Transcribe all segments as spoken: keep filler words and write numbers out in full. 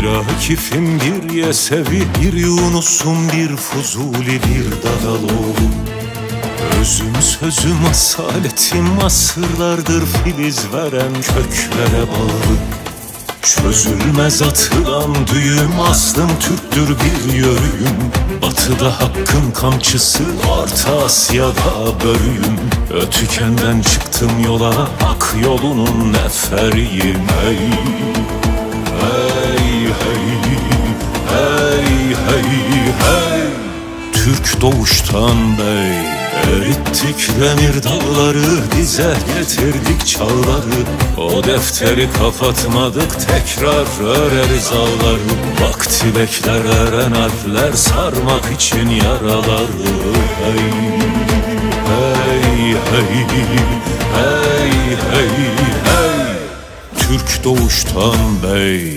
Bir Akif'im, bir Yesevi, bir Yunus'um, bir Fuzuli, bir Dadaloğlu. Özüm sözüm asaletim, asırlardır filiz veren köklere bağlı. Çözülmez atılan düğüm, aslım Türktür bir yörüyüm. Batıda hakkın kamçısı, Orta Asya'da börüyüm. Ötükenden çıktım yola, hak yolunun neferiyim. Hey, hey, hey, hey, hey, hey. Türk doğuştan bey, erittik demir dağları, dize getirdik çağları. O defteri kapatmadık, tekrar öreriz ağları. Vakti bekler eren harfler, sarmak için yaraları. Hey, hey, hey, hey, hey, hey. Türk doğuştan bey.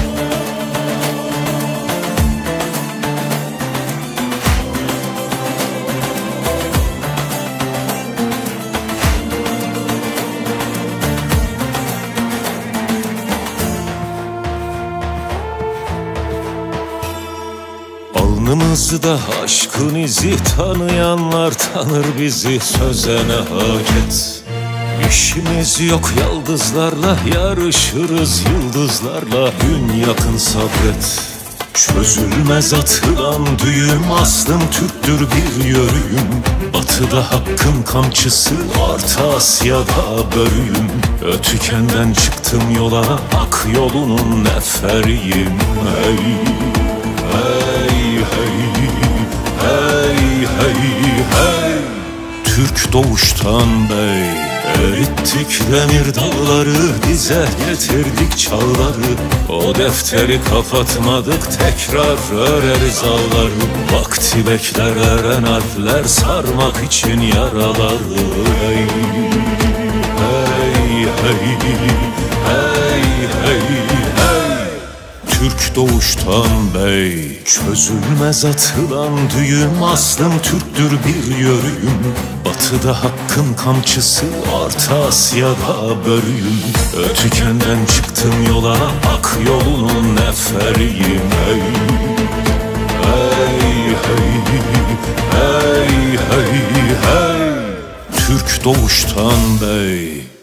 Alnımızda aşkın izi, tanıyanlar tanır bizi, söze ne hacet. İşimiz yok yıldızlarla, yarışırız yıldızlarla, gün yakın sabret. Çözülmez atılan düğüm, aslım Türktür bir yörüyüm. Batıda hakkın kamçısı, Orta Asya'da börüyüm. Ötükenden çıktım yola, hak yolunun neferiyim. Hey, hey, hey, hey, hey, hey. Türk doğuştan bey, erittik demir dağları, dize getirdik çağları. O defteri kapatmadık, tekrar öreriz ağları. Vakti bekler eren harfler, sarmak için yaraları. Hey, hey, hey, hey, hey, hey. Türk doğuştan bey, çözülmez atılan düğüm, aslım Türktür bir yörüyüm. Batıda hakkın kamçısı, Orta Asya'da börüyüm. Ötükenden çıktım yola, hak yolunun neferiyim. Hey, hey, hey, hey, hey, hey. Türk doğuştan bey.